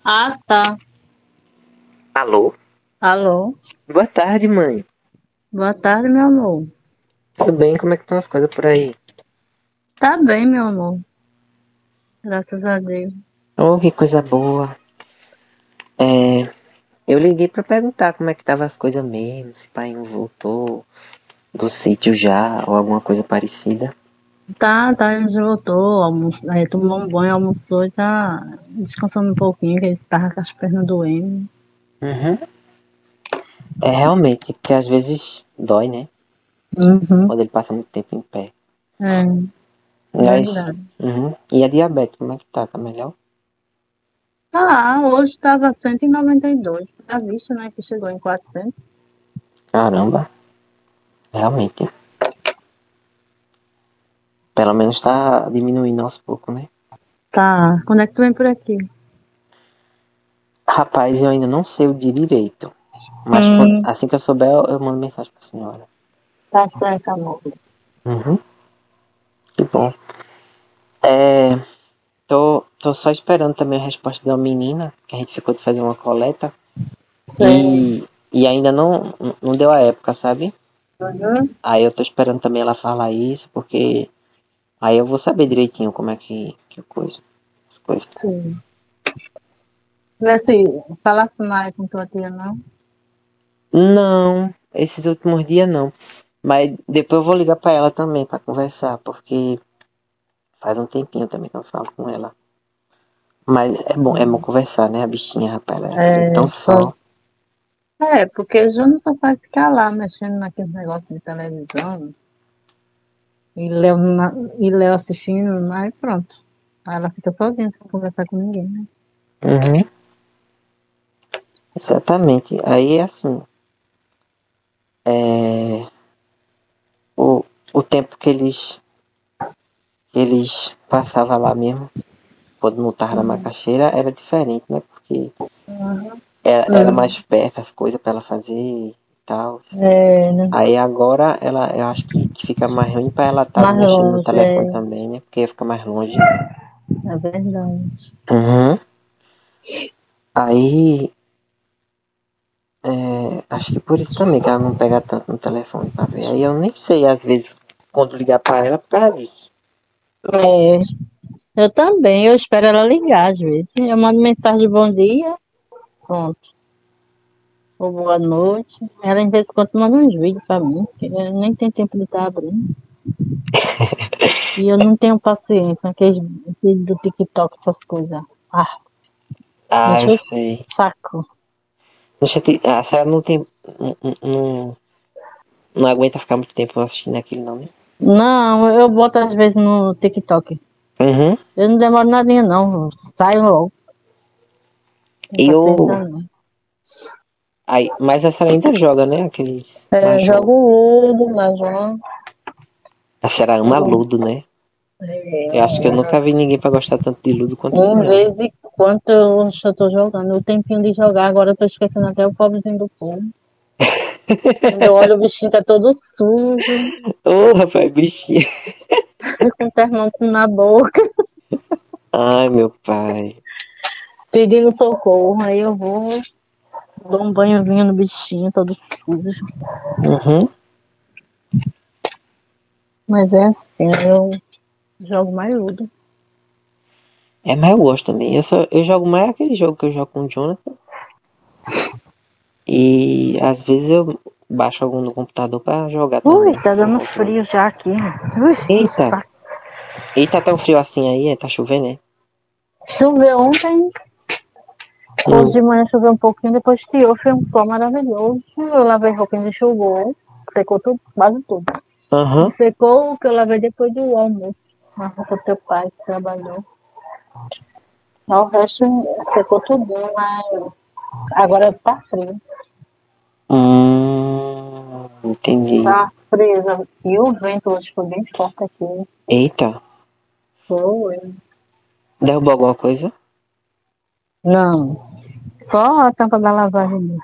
Ah, tá. Alô? Alô? Boa tarde, mãe. Boa tarde, meu amor. Tudo bem? Como é que estão as coisas por aí? Tá bem, meu amor. Graças a Deus. Oh, que coisa boa. É, eu liguei pra perguntar como é que estavam as coisas mesmo, se pai não voltou do sítio já, ou alguma coisa parecida. Tá, ele já voltou, tomou um banho, almoçou e tá descansando um pouquinho, que ele tava com as pernas doendo. Uhum. É realmente, porque às vezes dói, né? Uhum, Quando ele passa muito tempo em pé. é, Mas, verdade. e a diabetes, como é que tá? Tá melhor? Hoje tava 192. Já visto, né, que chegou em 400. Caramba, realmente. Pelo menos tá diminuindo aos poucos, né? Tá, quando é que tu vem por aqui? Rapaz, eu ainda não sei o dia direito. Mas Hum, assim que eu souber, eu mando mensagem pra senhora. tá certo, amor. Uhum, que bom. É, tô só esperando também a resposta de uma menina, que a gente ficou de fazer uma coleta. Sei. E ainda não deu a época, sabe? Uhum, Aí eu tô esperando também ela falar isso, porque aí eu vou saber direitinho como é que coisa, as coisas. sim. Vê se falasse mais com tua tia, não? Não, esses últimos dias não. Mas depois eu vou ligar pra ela também pra conversar, porque faz um tempinho também que eu falo com ela. Mas é bom conversar, né? A bichinha, rapaz, ela fica tão só. Porque o Júnior só faz ficar lá mexendo naquele negócio de televisão e Léo assistindo, aí pronto. Aí ela fica sozinha sem conversar com ninguém, né? Uhum, exatamente. Aí é assim, é, o, o tempo que eles passavam lá mesmo, quando não tava na macaxeira, era diferente, né? Porque era Hum. mais perto as coisas pra ela fazer e tal. É, né? Aí agora eu acho que fica mais ruim pra ela estar Mais mexendo no longe, telefone também, né? Porque fica mais longe. é verdade. Uhum. Aí, acho que por isso também que ela não pega tanto no telefone pra ver. Aí eu nem sei, às vezes, quando ligar pra ela por causa disso. É, eu também, eu espero ela ligar às vezes. Eu mando mensagem de bom dia, pronto. Ou boa noite. Ela, em vez de quando, manda uns vídeos pra mim, que eu nem tem tempo de estar abrindo. E eu não tenho paciência, aqueles vídeos do TikTok, essas coisas. Ah, Ah, eu deixa o sei. saco. A senhora não tem. Não aguenta ficar muito tempo assistindo aquilo, não, né? Não, eu boto às vezes no TikTok. Uhum. Eu não demoro nadinha, não. Saio logo. Não tem E paciência, o. não. Mas a senhora ainda joga, né? Aqueles É, jogo mahjong. Ludo, Mahjong. A senhora ama Jogo, Ludo, né? Eu acho que eu nunca é, vi ninguém pra gostar tanto de Ludo quanto a em senhora. vez de quanto eu já tô jogando. O tempinho de jogar, agora eu tô esquecendo até o pobrezinho do povo. Quando eu olho o bichinho tá todo sujo, Ô, rapaz, bichinho. com o termômetro na boca, Ai, meu pai. pedindo socorro. Aí eu vou, dou um banhozinho no bichinho, todo sujo. Uhum. Mas é assim, eu jogo mais Ludo. Mas eu gosto também. Eu jogo mais aquele jogo que eu jogo com o Jonathan. E às vezes eu baixo algum no computador pra jogar Ui, também, tá no dando controle. frio já aqui. Ui, que Eita! saco. E tá tão frio assim aí, tá chovendo, né? Choveu ontem, hoje Hum. de manhã choveu um pouquinho, depois tirou, foi um sol maravilhoso. Eu lavei roupa de chuva, secou tudo, quase tudo. Aham. Secou o que eu lavei depois do almoço, na roupa do teu pai que trabalhou. O resto secou tudo, mas agora tá frio. Entendi. Tá frio. E o vento hoje foi bem forte aqui. Eita, Foi. derrubou alguma coisa? Não, só a tampa da lavagem mesmo.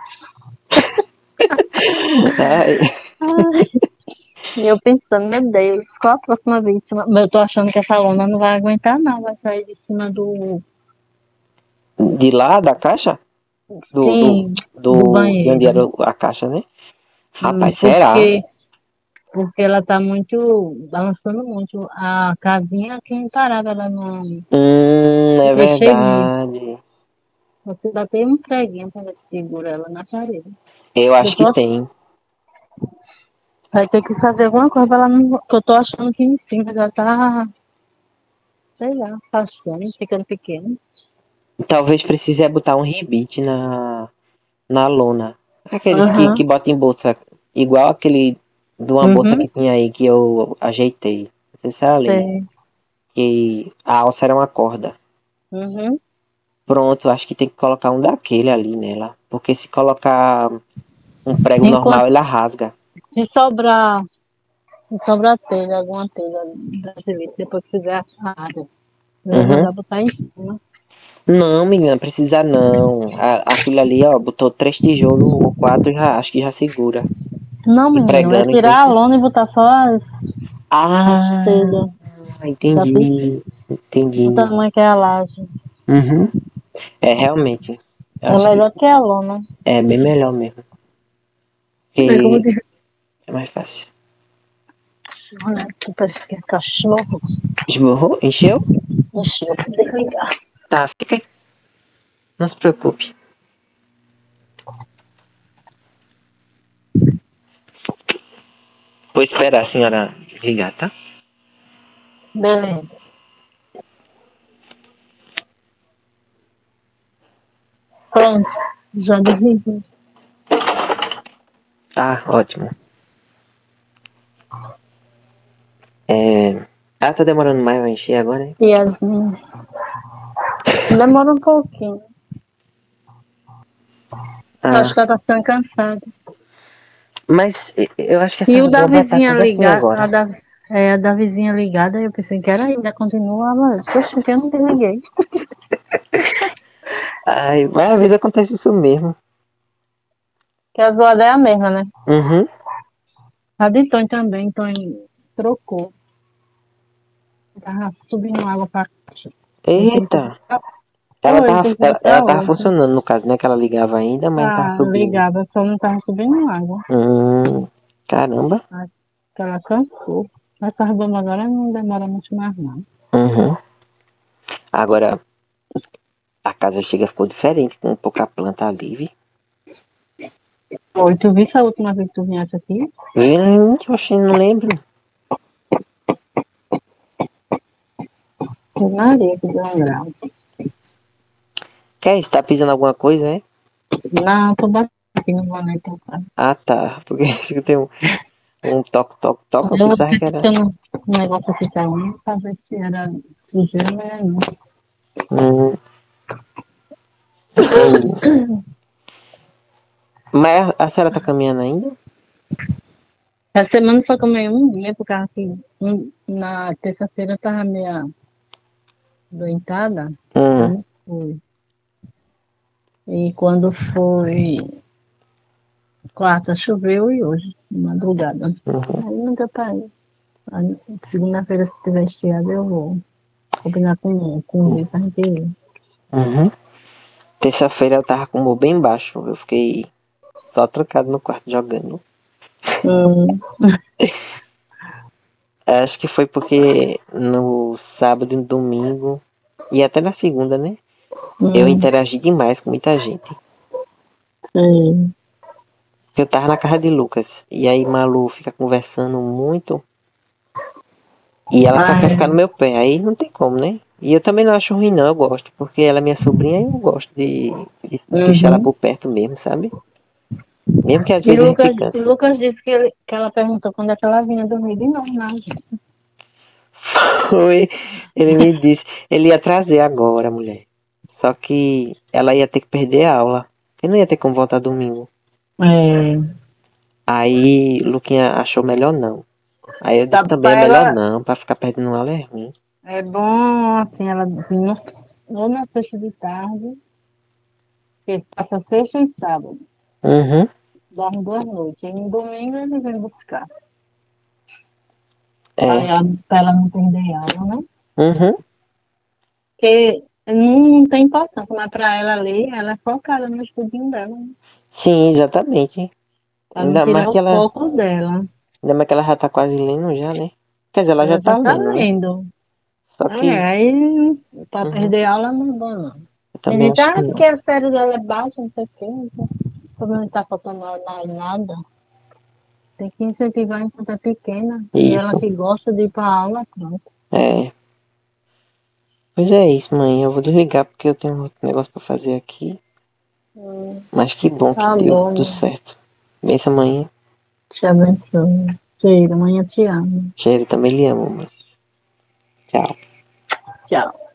Ai, E eu pensando, meu Deus, qual a próxima vítima? Mas eu tô achando que essa lona não vai aguentar, não. Vai sair de cima do. De lá, da caixa? Do, do, Sim, do de onde era banheiro. a caixa, né? Rapaz, será? Porque ela tá muito, balançando muito. A casinha aqui parada, ela não É mexer muito. verdade. Você bater um preguinho para ver se segura ela na parede. Eu Eu acho que tô, tem. vai ter que fazer alguma coisa pra ela não. Que eu tô achando que em cima já tá, sei lá, passando, ficando pequeno. Talvez precise é botar um rebite na lona. Aqueles que Aham, botam em bolsa, igual aquele de uma bolsa que uhum, tinha aí que eu ajeitei. Não sei se é ali. sei. Que a alça era uma corda. Uhum. Pronto, acho que tem que colocar um daquele ali nela. Porque se colocar um prego normal, Enquanto, ela rasga. se sobrar, se sobrar telha, alguma telha da serviço, depois que fizer a área, eu vou Uhum. mandar botar em cima. Não, menina, precisa não. Aquilo ali, ó, botou 3 tijolos ou 4, já, acho que já segura. Não, E menino, é pregando, tirar a entende? lona e botar só as Ah, telhas da piscina, entendi. do Entendi. tamanho que é a laje. Uhum. É, realmente. Eu É acho que melhor que a lona. é bem melhor mesmo. É como Porque diz. é mais fácil. Olha, que parece que é cachorro. Esborrou? Encheu? Deixa eu desligar. Tá, fica aí. Não se preocupe. Vou esperar a senhora desligar, tá? Beleza. Pronto. Já desliguei. Ah, ótimo. É... Ah, tá demorando mais pra encher agora, hein? Yasmin. Demora um pouquinho. Acho Ah, que ela tá ficando cansada. mas eu acho que E essa o luz da vai estar vizinha tudo assim ligada, agora. a da vizinha ligada, eu pensei que era ainda, continuava. Poxa, que eu não desliguei. Ai, mas às vezes acontece isso mesmo. Que a zoada é a mesma, né? Uhum. A de Tony também, Tony trocou. Tava subindo água pra caixa. Ele teve que Eita! botar. Ela Ou ele tava, teve que ela, botar ela tava outra. funcionando, no caso, né? Que ela ligava ainda, mas não tava Tá, subindo. ligava, só não tava subindo água. Caramba. Acho que ela cansou. Mas tava bom agora não demora muito mais, não. Uhum. Agora, a casa chega ficou diferente com pouca planta ali, vi. Oi, tu viu a última vez que tu vinhas aqui? Gente, oxe, não lembro. Maria, que deu um grau. Que é isso? Tá pisando alguma coisa, é? Não, tô batendo aqui no boneco. Ah, tá. Porque eu tenho um toque, toque, toque. Eu Eu pensava até que era. tocando um negócio aqui saindo pra ver se era sujeira, mas é não. Hum, entendi. Mas a senhora tá caminhando ainda? Essa semana só tomei um dia, por causa que na terça-feira eu tava meio doentada. Aí Hum, não fui. E quando foi quarta, choveu e hoje, de madrugada. uhum, Aí não deu pra ir. Aí, segunda-feira, se tiver estiado, eu vou combinar com o Gui pra gente ir. uhum. Terça-feira eu tava com o humor bem baixo. Eu fiquei só trancado no quarto jogando. Hum, Acho que foi porque no sábado e no domingo, e até na segunda, né? Eu hum, interagi demais com muita gente. sei. Eu tava na casa de Lucas. E aí Malu fica conversando muito. E ela só quer ficar no Ai, meu pé. Aí não tem como, né? E eu também não acho ruim, não. Eu gosto. Porque ela é minha sobrinha e eu gosto de deixar ela uhum. por perto mesmo, sabe? Mesmo que às E vezes a gente O canse. Lucas disse que ela perguntou quando é que ela vinha dormir de novo, né? Foi. Ele me disse. Ele ia trazer agora, mulher. Só que ela ia ter que perder a aula. Ele não ia ter como voltar domingo. É, Aí Luquinha achou melhor não. Aí eu disse tá, também é pra melhor ela não, pra ficar perdendo aula é ruim. é bom, assim, ela vir ou na sexta de tarde, que passa sexta e sábado, Uhum. dorme 2 noites. E no domingo ele vem buscar, É. pra ela não perder aula, né? Uhum. Porque Não tem importância, mas para ela ali, ela é focada no estudinho dela, né? Sim, exatamente. Para não tirar o foco dela. Ainda mais que ela já tá quase lendo já, né? Quer dizer, ela já Ela já tá está lendo, né? lendo. Só É, que, aí para uhum, perder aula não é bom, não. eu Tem também gente, acho que porque não. a série dela é baixa, não sei o quê. Como não está faltando mais nada. Tem que incentivar enquanto é pequena. E ela Isso, que gosta de ir para aula, pronto. é. Pois é isso, mãe. Eu vou desligar porque eu tenho um outro negócio pra fazer aqui. Mas que bom que Tá deu tudo bom, certo. Benção, mãe. te abençoe. Cheiro, amanhã te amo. Cheiro, também lhe amo, mãe. Tchau. Tchau.